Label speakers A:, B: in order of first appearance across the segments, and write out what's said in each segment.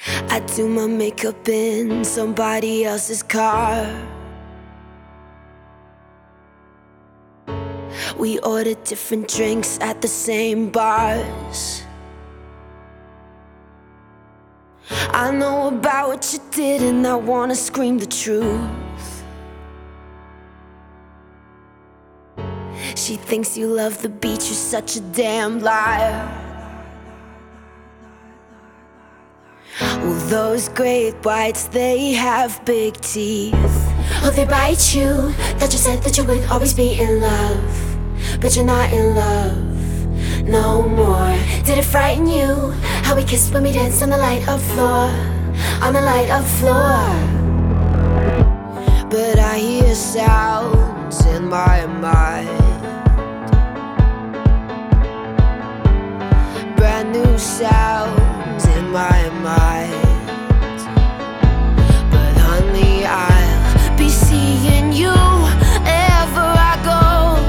A: I do my makeup in somebody else's car. We order different drinks at the same bars. I know about what you did and I wanna scream the truth. She thinks you love the beach, you're such a damn liar. Well, those great whites, they have big teeth. Oh, they bite you. Thought you said that you would always be in love, but you're not in love no more. Did it frighten you how we kissed when we danced on the light of floor, on the light of floor? But I hear sounds in my mind, brand new sounds in my mind. But honey, I'll be seeing you wherever I go.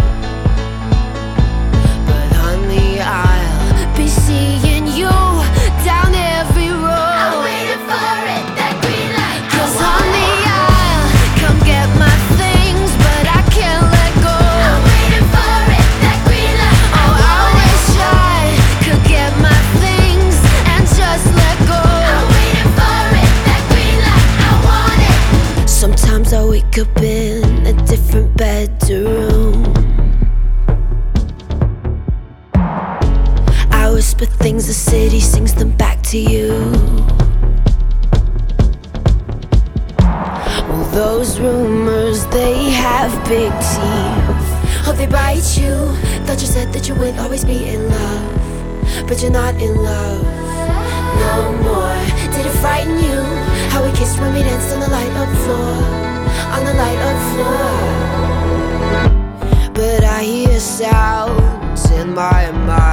A: But honey, I'll be seeing you down every road. I'm waiting for it, that green light. 'Cause honey, I'll come get my things, but I can't let go. I'm waiting for it, that green light. Oh, I wish I could get my things and just let go. I'm waiting for it, that green light. I want it. Sometimes I wake up in a different bedroom. I whisper things, the city sings them back to you. Well, those rumors, they have big teeth. Oh, they bite you. Thought you said that you would always be in love, but you're not in love no more. Did it frighten you how we kissed when we danced on the light of floor, on the light of floor? But I hear sounds in my mind,